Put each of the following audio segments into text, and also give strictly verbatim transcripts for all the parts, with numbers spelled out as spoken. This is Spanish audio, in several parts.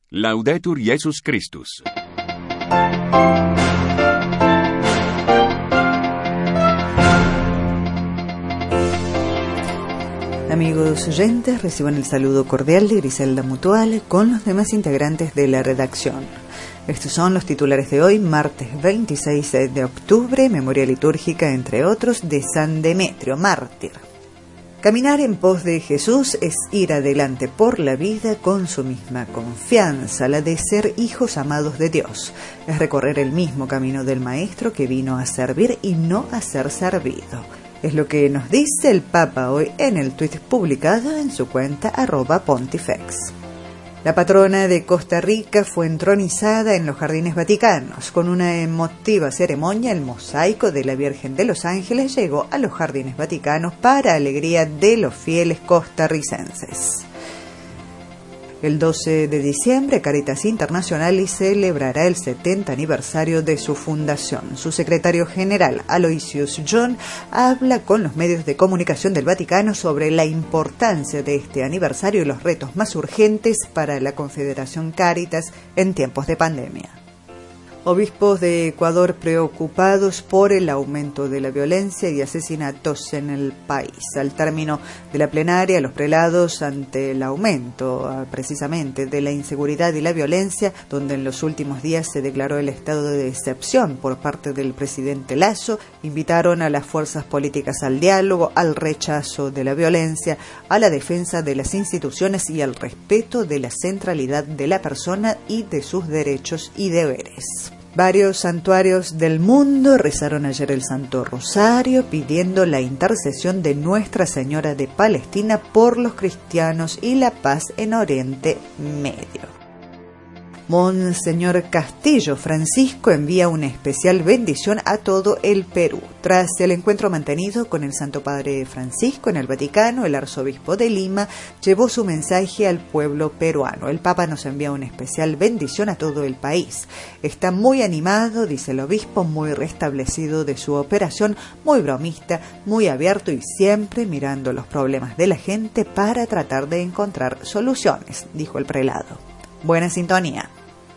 Laudetur Jesus Christus. Amigos oyentes, reciban el saludo cordial de Griselda Mutual con los demás integrantes de la redacción. Estos son los titulares de hoy, martes veintiséis de octubre, memoria litúrgica, entre otros, de San Demetrio, mártir. Caminar en pos de Jesús es ir adelante por la vida con su misma confianza, la de ser hijos amados de Dios. Es recorrer el mismo camino del Maestro que vino a servir y no a ser servido. Es lo que nos dice el Papa hoy en el tuit publicado en su cuenta arroba pontifex. La patrona de Costa Rica fue entronizada en los Jardines Vaticanos. Con una emotiva ceremonia, el mosaico de la Virgen de los Ángeles llegó a los Jardines Vaticanos para alegría de los fieles costarricenses. El doce de diciembre, Cáritas Internacionalis celebrará el setenta aniversario de su fundación. Su secretario general, Aloysius John, habla con los medios de comunicación del Vaticano sobre la importancia de este aniversario y los retos más urgentes para la Confederación Cáritas en tiempos de pandemia. Obispos de Ecuador preocupados por el aumento de la violencia y asesinatos en el país. Al término de la plenaria, los prelados, ante el aumento precisamente de la inseguridad y la violencia, donde en los últimos días se declaró el estado de excepción por parte del presidente Lasso, invitaron a las fuerzas políticas al diálogo, al rechazo de la violencia, a la defensa de las instituciones y al respeto de la centralidad de la persona y de sus derechos y deberes. Varios santuarios del mundo rezaron ayer el Santo Rosario pidiendo la intercesión de Nuestra Señora de Palestina por los cristianos y la paz en Oriente Medio. Monseñor Castillo Francisco envía una especial bendición a todo el Perú. Tras el encuentro mantenido con el Santo Padre Francisco en el Vaticano, el arzobispo de Lima llevó su mensaje al pueblo peruano. El Papa nos envía una especial bendición a todo el país. Está muy animado, dice el obispo, muy restablecido de su operación, muy bromista, muy abierto y siempre mirando los problemas de la gente para tratar de encontrar soluciones, dijo el prelado. Buena sintonía.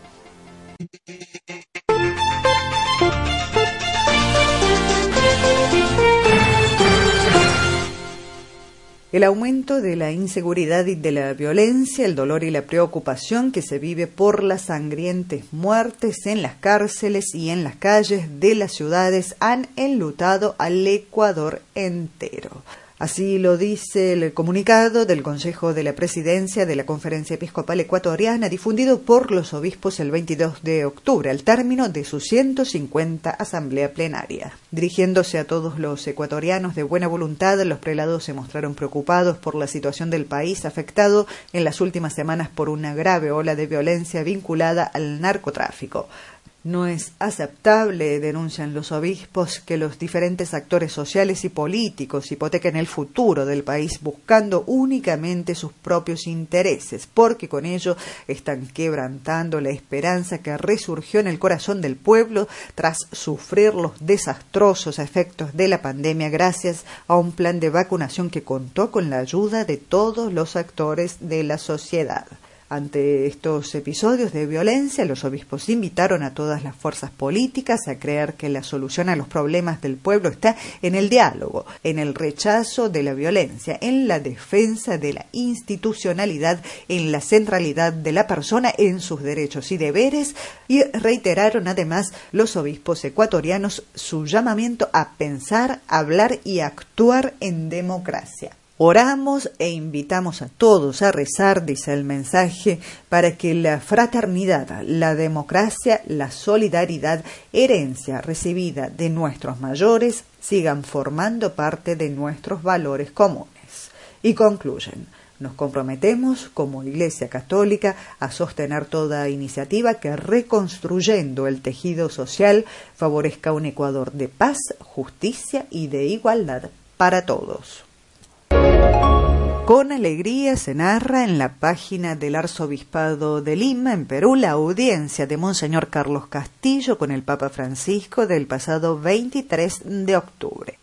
El aumento de la inseguridad y de la violencia, el dolor y la preocupación que se vive por las sangrientas muertes en las cárceles y en las calles de las ciudades han enlutado al Ecuador entero. Así lo dice el comunicado del Consejo de la Presidencia de la Conferencia Episcopal Ecuatoriana, difundido por los obispos el veintidós de octubre, al término de su ciento cincuenta Asamblea Plenaria. Dirigiéndose a todos los ecuatorianos de buena voluntad, los prelados se mostraron preocupados por la situación del país, afectado en las últimas semanas por una grave ola de violencia vinculada al narcotráfico. No es aceptable, denuncian los obispos, que los diferentes actores sociales y políticos hipotequen el futuro del país buscando únicamente sus propios intereses, porque con ello están quebrantando la esperanza que resurgió en el corazón del pueblo tras sufrir los desastrosos efectos de la pandemia gracias a un plan de vacunación que contó con la ayuda de todos los actores de la sociedad. Ante estos episodios de violencia, los obispos invitaron a todas las fuerzas políticas a creer que la solución a los problemas del pueblo está en el diálogo, en el rechazo de la violencia, en la defensa de la institucionalidad, en la centralidad de la persona, en sus derechos y deberes, y reiteraron además los obispos ecuatorianos su llamamiento a pensar, hablar y actuar en democracia. Oramos e invitamos a todos a rezar, dice el mensaje, para que la fraternidad, la democracia, la solidaridad, herencia recibida de nuestros mayores, sigan formando parte de nuestros valores comunes. Y concluyen: nos comprometemos como Iglesia Católica a sostener toda iniciativa que, reconstruyendo el tejido social, favorezca un Ecuador de paz, justicia y de igualdad para todos. Con alegría se narra en la página del Arzobispado de Lima, en Perú, la audiencia de Monseñor Carlos Castillo con el Papa Francisco del pasado veintitrés de octubre.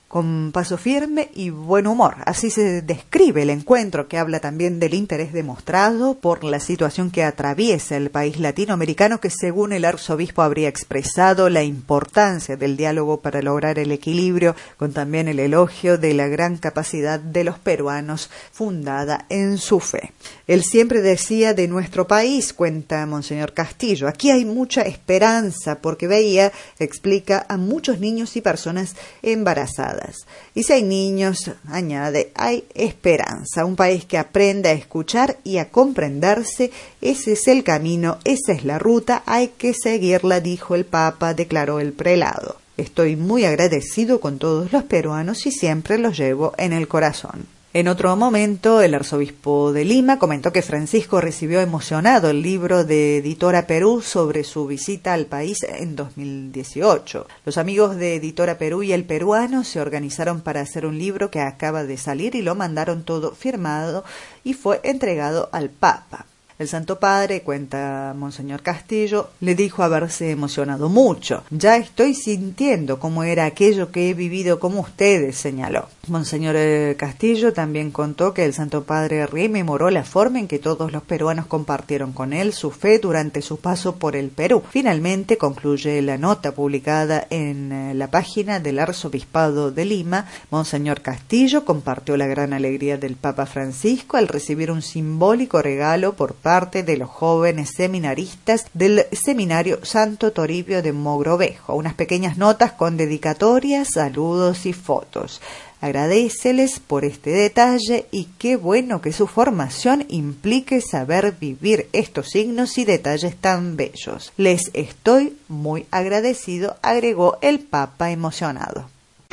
con paso firme y buen humor. Así se describe el encuentro, que habla también del interés demostrado por la situación que atraviesa el país latinoamericano, que según el arzobispo habría expresado la importancia del diálogo para lograr el equilibrio, con también el elogio de la gran capacidad de los peruanos fundada en su fe. Él siempre decía de nuestro país, cuenta Monseñor Castillo, aquí hay mucha esperanza porque veía, explica, a muchos niños y personas embarazadas. Y si hay niños, añade, hay esperanza. Un país que aprende a escuchar y a comprenderse, ese es el camino, esa es la ruta, hay que seguirla, dijo el Papa, declaró el prelado. Estoy muy agradecido con todos los peruanos y siempre los llevo en el corazón. En otro momento, el arzobispo de Lima comentó que Francisco recibió emocionado el libro de Editora Perú sobre su visita al país en dos mil dieciocho. Los amigos de Editora Perú y el peruano se organizaron para hacer un libro que acaba de salir y lo mandaron todo firmado y fue entregado al Papa. El Santo Padre, cuenta Monseñor Castillo, le dijo haberse emocionado mucho. Ya estoy sintiendo cómo era aquello que he vivido como ustedes, señaló. Monseñor Castillo también contó que el Santo Padre rememoró la forma en que todos los peruanos compartieron con él su fe durante su paso por el Perú. Finalmente, concluye la nota publicada en la página del Arzobispado de Lima, Monseñor Castillo compartió la gran alegría del Papa Francisco al recibir un simbólico regalo por parte parte de los jóvenes seminaristas del Seminario Santo Toribio de Mogrovejo, unas pequeñas notas con dedicatorias, saludos y fotos. Agradéceles por este detalle y qué bueno que su formación implique saber vivir estos signos y detalles tan bellos. Les estoy muy agradecido, agregó el Papa emocionado.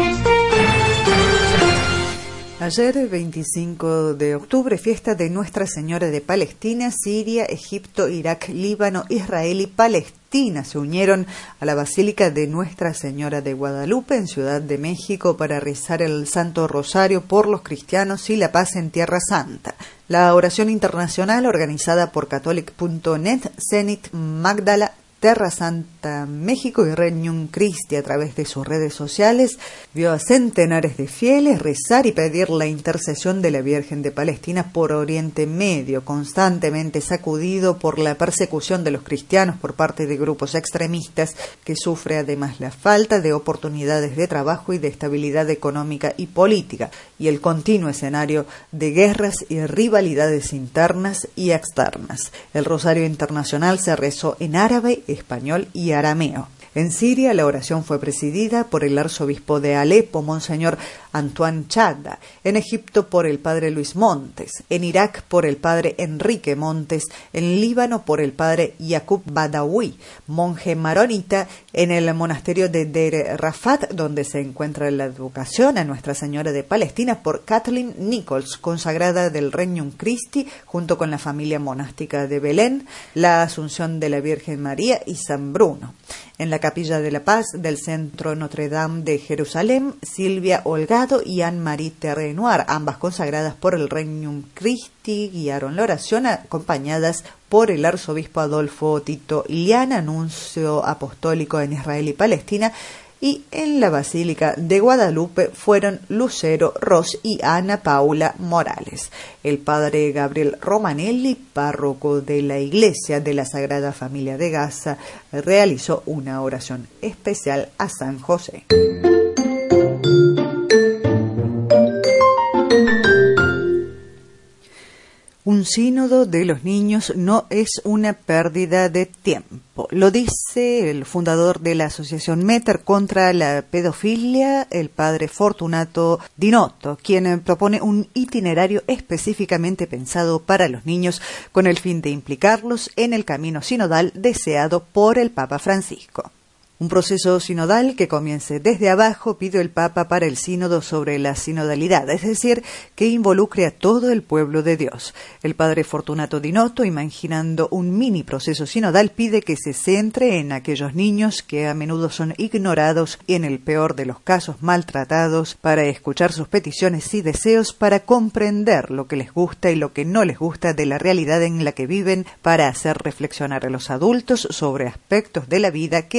Ayer, veinticinco de octubre, fiesta de Nuestra Señora de Palestina, Siria, Egipto, Irak, Líbano, Israel y Palestina se unieron a la Basílica de Nuestra Señora de Guadalupe en Ciudad de México para rezar el Santo Rosario por los cristianos y la paz en Tierra Santa. La oración internacional organizada por catholic punto net, Zenit Magdala, Terra Santa México y Regnum Christi a través de sus redes sociales vio a centenares de fieles rezar y pedir la intercesión de la Virgen de Palestina por Oriente Medio, constantemente sacudido por la persecución de los cristianos por parte de grupos extremistas, que sufre además la falta de oportunidades de trabajo y de estabilidad económica y política, y el continuo escenario de guerras y rivalidades internas y externas. El Rosario Internacional se rezó en árabe, español y arameo. En Siria, la oración fue presidida por el arzobispo de Alepo, Monseñor Antoine Chada. En Egipto, por el padre Luis Montes. En Irak, por el padre Enrique Montes. En Líbano, por el padre Yaqub Badawi, monje maronita. En el monasterio de Deir Rafat, donde se encuentra la advocación a Nuestra Señora de Palestina, por Kathleen Nichols, consagrada del Regnum Christi, junto con la familia monástica de Belén, la Asunción de la Virgen María y San Bruno. En la Capilla de la Paz del Centro Notre Dame de Jerusalén, Silvia Holgado y Anne-Marie Terrenoir, ambas consagradas por el Regnum Christi, guiaron la oración acompañadas por el arzobispo Adolfo Tito Iliana, nuncio apostólico en Israel y Palestina, y en la Basílica de Guadalupe fueron Lucero Ross y Ana Paula Morales. El padre Gabriel Romanelli, párroco de la Iglesia de la Sagrada Familia de Gaza, realizó una oración especial a San José. Un sínodo de los niños no es una pérdida de tiempo. Lo dice el fundador de la Asociación Meter contra la Pedofilia, el padre Fortunato Dinotto, quien propone un itinerario específicamente pensado para los niños con el fin de implicarlos en el camino sinodal deseado por el Papa Francisco. Un proceso sinodal que comience desde abajo, pide el Papa para el sínodo sobre la sinodalidad, es decir, que involucre a todo el pueblo de Dios. El padre Fortunato Dinotto, imaginando un mini proceso sinodal, pide que se centre en aquellos niños que a menudo son ignorados y en el peor de los casos maltratados, para escuchar sus peticiones y deseos, para comprender lo que les gusta y lo que no les gusta de la realidad en la que viven, para hacer reflexionar a los adultos sobre aspectos de la vida que dan por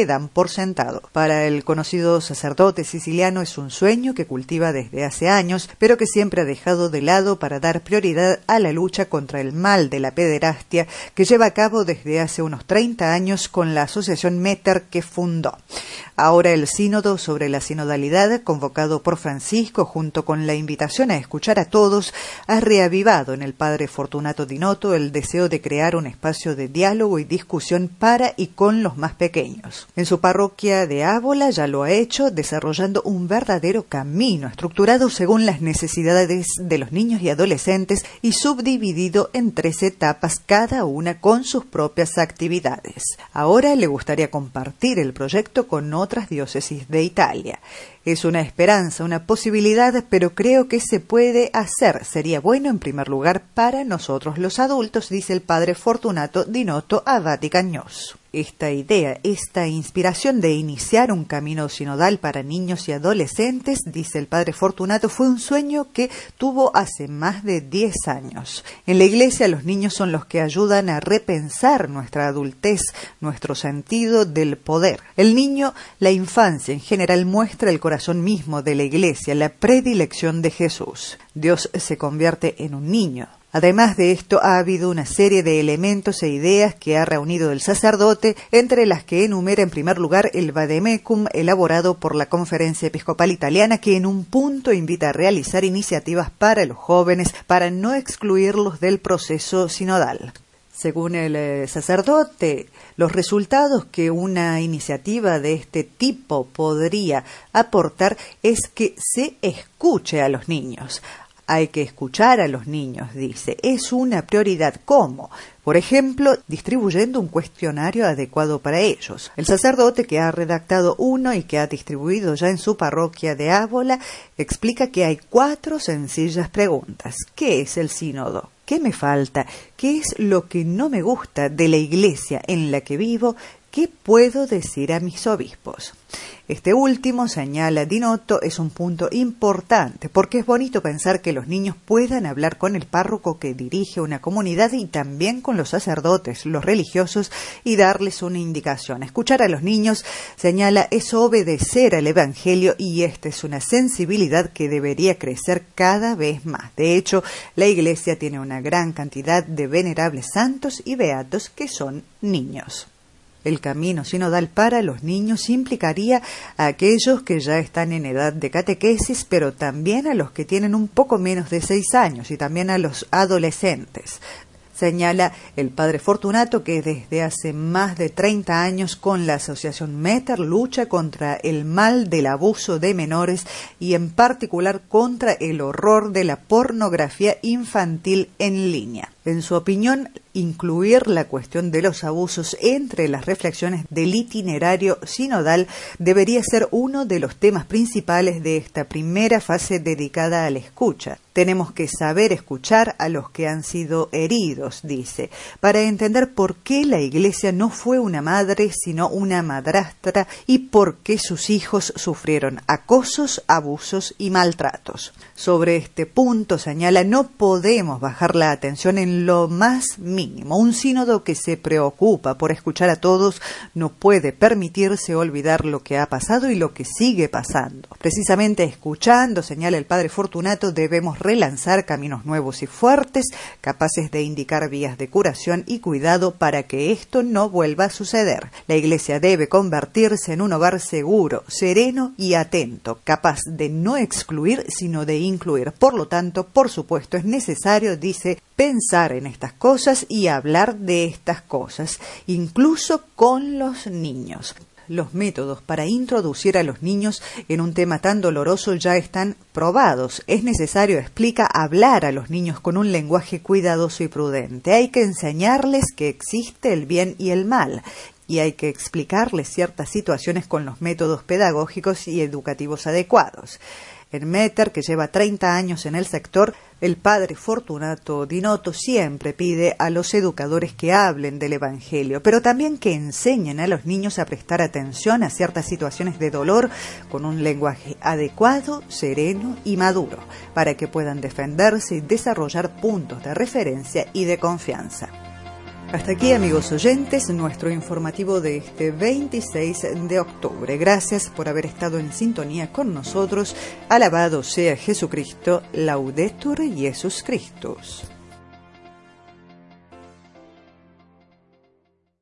por sentado. Para el conocido sacerdote siciliano es un sueño que cultiva desde hace años, pero que siempre ha dejado de lado para dar prioridad a la lucha contra el mal de la pederastia que lleva a cabo desde hace unos treinta años con la asociación Meter que fundó. Ahora el sínodo sobre la sinodalidad, convocado por Francisco junto con la invitación a escuchar a todos, ha reavivado en el padre Fortunato Di Noto el deseo de crear un espacio de diálogo y discusión para y con los más pequeños. En su parroquia de Ábola ya lo ha hecho, desarrollando un verdadero camino estructurado según las necesidades de los niños y adolescentes y subdividido en tres etapas, cada una con sus propias actividades. Ahora le gustaría compartir el proyecto con otras diócesis de Italia. Es una esperanza, una posibilidad, pero creo que se puede hacer. Sería bueno, en primer lugar, para nosotros los adultos, dice el padre Fortunato Di Noto a Vatican News. Esta idea, esta inspiración de iniciar un camino sinodal para niños y adolescentes, dice el padre Fortunato, fue un sueño que tuvo hace más de diez años. En la Iglesia los niños son los que ayudan a repensar nuestra adultez, nuestro sentido del poder. El niño, la infancia en general, muestra el corazón mismo de la Iglesia, la predilección de Jesús. Dios se convierte en un niño. Además de esto, ha habido una serie de elementos e ideas que ha reunido el sacerdote, entre las que enumera en primer lugar el Vademecum elaborado por la Conferencia Episcopal Italiana, que en un punto invita a realizar iniciativas para los jóvenes para no excluirlos del proceso sinodal. Según el eh, sacerdote, los resultados que una iniciativa de este tipo podría aportar es que se escuche a los niños. Hay que escuchar a los niños, dice. Es una prioridad. ¿Cómo? Por ejemplo, distribuyendo un cuestionario adecuado para ellos. El sacerdote, que ha redactado uno y que ha distribuido ya en su parroquia de Ábola, explica que hay cuatro sencillas preguntas. ¿Qué es el sínodo? ¿Qué me falta? ¿Qué es lo que no me gusta de la Iglesia en la que vivo? ¿Qué puedo decir a mis obispos? Este último, señala Di Noto, es un punto importante, porque es bonito pensar que los niños puedan hablar con el párroco que dirige una comunidad y también con los sacerdotes, los religiosos, y darles una indicación. Escuchar a los niños, señala, es obedecer al Evangelio, y esta es una sensibilidad que debería crecer cada vez más. De hecho, la Iglesia tiene una gran cantidad de venerables santos y beatos que son niños. El camino sinodal para los niños implicaría a aquellos que ya están en edad de catequesis, pero también a los que tienen un poco menos de seis años y también a los adolescentes. Señala el padre Fortunato que desde hace más de treinta años con la asociación Meter lucha contra el mal del abuso de menores y en particular contra el horror de la pornografía infantil en línea. En su opinión, incluir la cuestión de los abusos entre las reflexiones del itinerario sinodal debería ser uno de los temas principales de esta primera fase dedicada a la escucha. Tenemos que saber escuchar a los que han sido heridos, dice, para entender por qué la Iglesia no fue una madre, sino una madrastra, y por qué sus hijos sufrieron acosos, abusos y maltratos. Sobre este punto, señala, no podemos bajar la atención en lo más mínimo. Un sínodo que se preocupa por escuchar a todos no puede permitirse olvidar lo que ha pasado y lo que sigue pasando. Precisamente escuchando, señala el padre Fortunato, debemos relanzar caminos nuevos y fuertes, capaces de indicar vías de curación y cuidado para que esto no vuelva a suceder. La Iglesia debe convertirse en un hogar seguro, sereno y atento, capaz de no excluir, sino de incluir. Por lo tanto, por supuesto, es necesario, dice, pensar en estas cosas y hablar de estas cosas, incluso con los niños. Los métodos para introducir a los niños en un tema tan doloroso ya están probados. Es necesario, explica, hablar a los niños con un lenguaje cuidadoso y prudente. Hay que enseñarles que existe el bien y el mal, y hay que explicarles ciertas situaciones con los métodos pedagógicos y educativos adecuados. En Meter, que lleva treinta años en el sector, el padre Fortunato Di Noto siempre pide a los educadores que hablen del Evangelio, pero también que enseñen a los niños a prestar atención a ciertas situaciones de dolor con un lenguaje adecuado, sereno y maduro, para que puedan defenderse y desarrollar puntos de referencia y de confianza. Hasta aquí, amigos oyentes, nuestro informativo de este veintiséis de octubre. Gracias por haber estado en sintonía con nosotros. Alabado sea Jesucristo. Laudetur Jesus Christus.